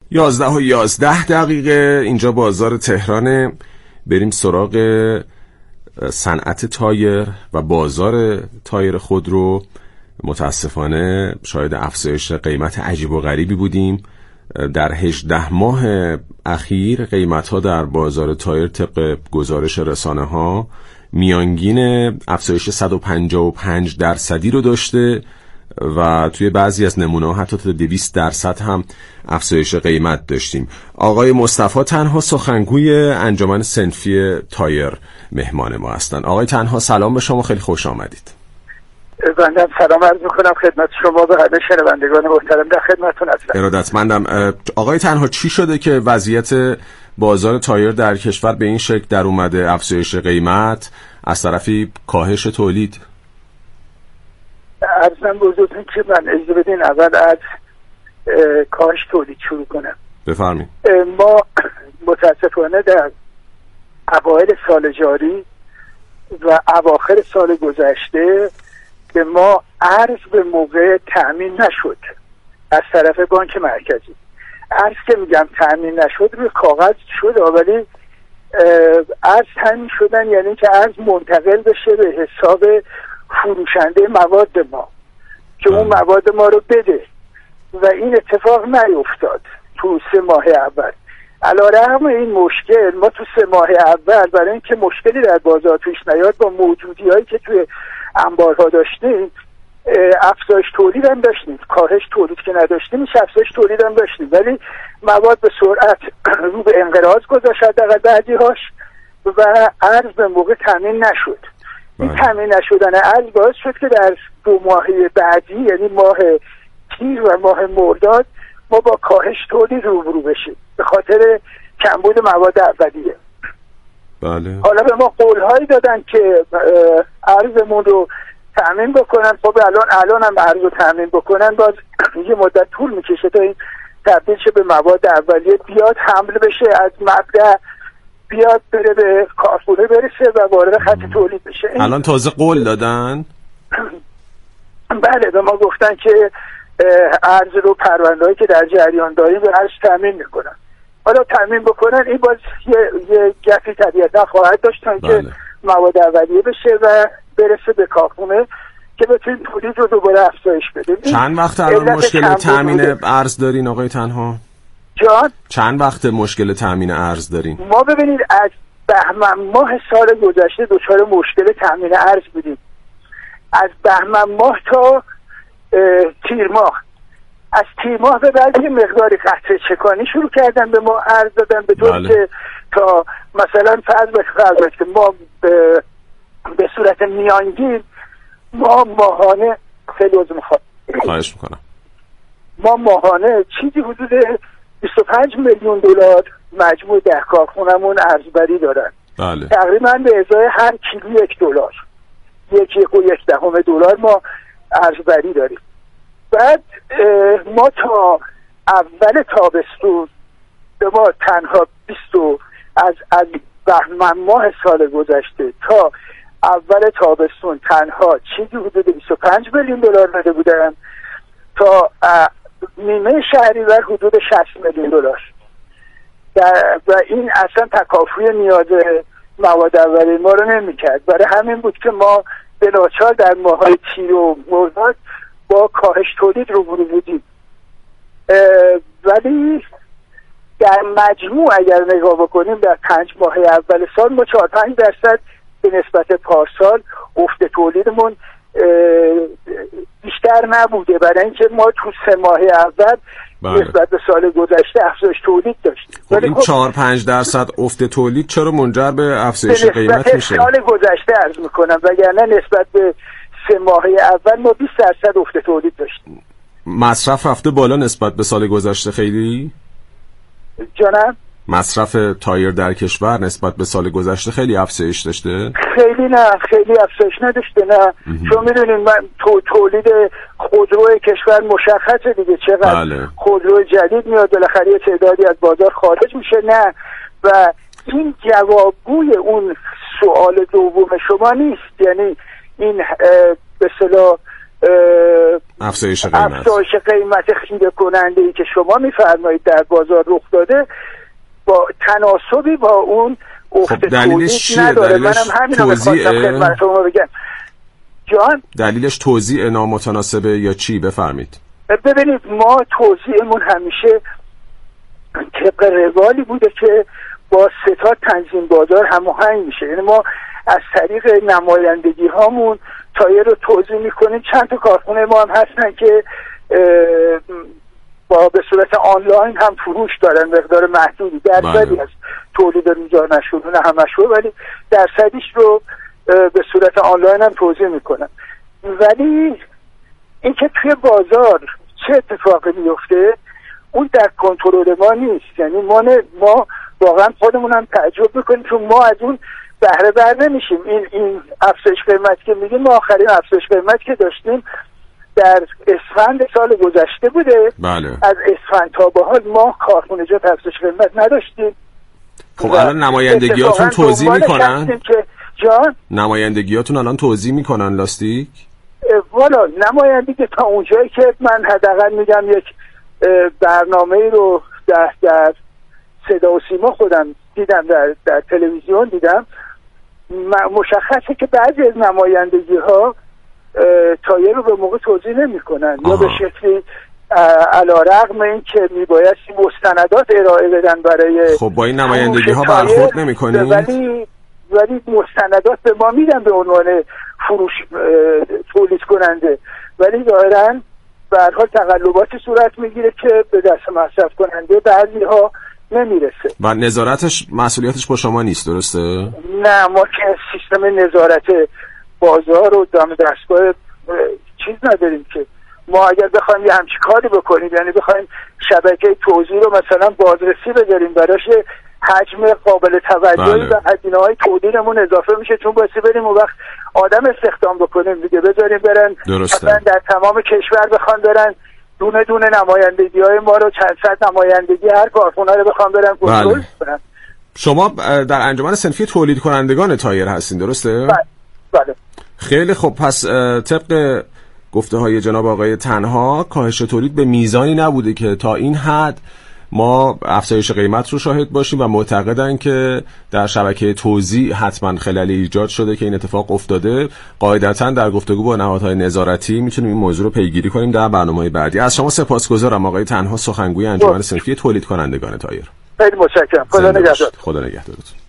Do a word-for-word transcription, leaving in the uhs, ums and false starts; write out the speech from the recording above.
یازده و یازده دقیقه اینجا بازار تهرانه. بریم سراغ صنعت تایر و بازار تایر خودرو. متاسفانه شاهد افزایش قیمت عجیب و غریبی بودیم در هجده ماه اخیر. قیمت‌ها در بازار تایر طبق گزارش رسانه‌ها میانگین افزایش صد و پنجاه و پنج درصدی رو داشته و توی بعضی از نمونه‌ها حتی تا دویست درصد هم افزایش قیمت داشتیم. آقای مصطفی تنها سخنگوی انجمن صنفی تایر مهمان ما هستند. آقای تنها سلام به شما، خیلی خوش آمدید. بنده سلام عرض می‌کنم خدمت شما و همه شنوندگان محترم، در خدمتتون هستم. ارادتمندم. آقای تنها چی شده که وضعیت بازار تایر در کشور به این شکل در اومده؟ افزایش قیمت از طرفی کاهش تولید. عرضم بزرگتون که من اجازه بدین اول از کاهش تولید شروع کنم. بفرمایید. ما متاسفانه در اوایل سال جاری و اواخر سال گذشته به ما ارز به موقع تأمین نشد از طرف بانک مرکزی. ارز که میگم تأمین نشد روی کاغذ شد، ولی ارز تأمین شدن یعنی که ارز منتقل بشه به حساب فروشنده مواد ما که اون مواد ما رو بده و این اتفاق نیفتاد تو سه ماه اول. علیرغم این مشکل ما تو سه ماه اول برای اینکه مشکلی در بازار پیش نیاد با موجودی هایی که توی انبارها داشتیم افزایش تولید هم داشتیم، کاهش تولید که نداشتیم افزایش تولید هم داشتیم، ولی مواد به سرعت رو به انقراض گذاشت در بعضی هاش و ارز به موقع تامین نشد. این تامین نشدن ارز باعث شد که در دو ماهه بعدی یعنی ماه تیر و ماه مرداد ما با کاهش تولید روبرو بشیم به خاطر کمبود مواد اولیه. بله. حالا به ما قول‌هایی دادن که ارزمون رو تامین بکنن. خب الان الان هم ارز رو تامین بکنن باز یه مدت طول میکشه تا این تبدیل شه به مواد اولیه، بیاد حمل بشه از مبدأ، بیاد بره به کارخونه برسه و وارد خط تولید بشه. الان تازه قول دادن؟ بله، به ما گفتن که ارز رو پرونده‌ای که در جریان داریم به ارز تامین میکنن. حالا تامین بکنن این باز یه, یه گپی طبیعتا خواهد داشتن که مواد اولیه بشه و برسه به کارخونه که بتونیم تولید رو دوباره افزایش بدیم. چند وقت الان مشکل تامین ارز دارین آقای تنها؟ جان؟ چند وقت مشکل تامین ارز دارین؟ ما ببینید از بهمن ماه سال گذشته دچار مشکل تامین ارز بودیم. از بهمن ماه تا تیر ماه، از تیر ماه به بعد یه مقداری قطره چکانی شروع کردن به ما ارز دادن به طور که تا مثلا فرض بکنید که ما به, به صورت میانگین ما ماهانه خیلی عذر میخوام خواهش میکنم ما ماهانه چیزی حدود بیست و پنج میلیون دلار مجموع ده کارخونمون ارزبری دارن. بله. تقریبا به ازای هر کیلو یک دلار یک یک و یک دهم دلار ما ارزبری داریم. بعد ما تا اول تابستون به ما تنها بیست از از بهمن ماه سال گذشته تا اول تابستون تنها چیزی حدود بیست و پنج میلیون دلار داده بودن، تا نیمه شهریور حدود شصت میلیون دلار و این اصلا تکافوی نیاز مواد اولیه ما رو نمی‌کرد. برای همین بود که ما به ناچار در ماه‌های تیر و مرداد با کاهش تولید روبرو بودیم. ولی در مجموع اگر نگاه بکنیم در پنج ماه اول سال ما چهار پنج درصد به نسبت پارسال افت تولیدمون بیشتر نبوده، برای اینکه ما تو سه ماه اول بله. نسبت به سال گذشته افزایش تولید داشتیم. خب این چهار پنج درصد افت تولید چرا منجر به افزایش قیمت میشه؟ سال گذشته عرض میکنم، وگرنه نسبت به سه ماه اول ما بیست درصد افت تولید داشتیم. مصرف رفته بالا نسبت به سال گذشته خیلی؟ جانم؟ مصرف تایر در کشور نسبت به سال گذشته خیلی افزایش داشته؟ خیلی نه، خیلی افزایش نداشته. نه چون میدونین من تو تولید خودرو کشور مشخصه دیگه چقدر بله. خودرو جدید میاد، بالاخره تعدادی از بازار خارج میشه. نه، و این جوابگوی اون سوال دوم شما نیست، یعنی این به اصطلاح افزایش قیمت افزایش قیمت خیره کننده ای که شما میفرمایید در بازار رخ داده با تناسبی با اون افت خب دلیلش چیه؟ نداره. دلیلش منم همین رو می‌خواستم خدمت شما بگم. جان دلیلش توزیع نامتناسبه یا چی؟ بفرمید. ببینید ما توزیعمون همیشه طبق روالی بوده که با ستاد تنظیم بازار هماهنگ میشه، یعنی ما از طریق نمایندگی هامون تایر رو توزیع میکنیم. چند تا کارخونه ما هم هستن که با به صورت آنلاین هم فروش دارن، مقدار محدودی درصدی از تولید روزانه نشده، نه همش رو، ولی درصدیش رو به صورت آنلاین هم توزیع میکنن. ولی اینکه توی بازار چه اتفاقی میفته اون در کنترل ما نیست. یعنی ما ما واقعا خودمون هم تعجب میکنیم چون ما از اون بهره بر نمیشیم. این این افزایش قیمت که میگیم، ما آخرین افزایش قیمت که داشتیم در اسفند سال گذشته بوده. بله. از اسفند تا به حال ما کارخونجات افزایش قیمت نداشتیم. خب الان نمایندگیاتون توزیع میکنن؟ که جان نمایندگیاتون الان توزیع میکنن لاستیک؟ والا نمایندگی تا اونجایی که من حداقل میگم یک برنامه رو در در صدا و سیما خودم دیدم، در در تلویزیون دیدم، مشخصه که بعضی از نمایندگی ها تایر رو به موقع توزیع نمی کنن یا به شکلی علیرغم این که میبایستی مستندات ارائه بدن برای خب با این نمایندگی ها برخورد نمی کنید؟ ولی ولی مستندات به ما میدن به عنوان فروش تولید کننده، ولی ظاهراً به هر حال تقلباتی صورت میگیره که به دست مصرف کننده بعضی ها نمیرسه و نظارتش مسئولیتش با شما نیست، درسته؟ نه، ما که سیستم نظارت بازار و دم دستگاه چیز نداریم که ما اگر بخوایم یه همچی کاری بکنیم، یعنی بخوایم شبکه توزیع رو مثلا بازرسی بذاریم براش حجم قابل توجهی و هزینه‌های تولیدمون اضافه میشه، چون باعث بریم اون وقت آدم استخدام بکنیم دیگه، بذاریم برن مثلا در تمام کشور بخوان برن دونه دونه نمایندگی های ما رو، چند صد نمایندگی هر کارخونه رو بخوام برن کنترل کنن. شما در انجمن صنفی تولید کنندگان تایر هستین، درسته؟ بله. بله. خیلی خوب، پس طبق گفته های جناب آقای تنها کاهش تولید به میزانی نبوده که تا این حد ما افزایش قیمت رو شاهد باشیم و معتقدن که در شبکه توزیع حتما خلالی ایجاد شده که این اتفاق افتاده. قاعدتا در گفتگو با نهادهای نظارتی میتونیم این موضوع رو پیگیری کنیم در برنامه‌های بعدی. از شما سپاسگزارم آقای تنها، سخنگوی انجمن صنفی تولید کنندگان تایر. خیلی متشکرم. خدا نگهدار. خدا نگهدارتون.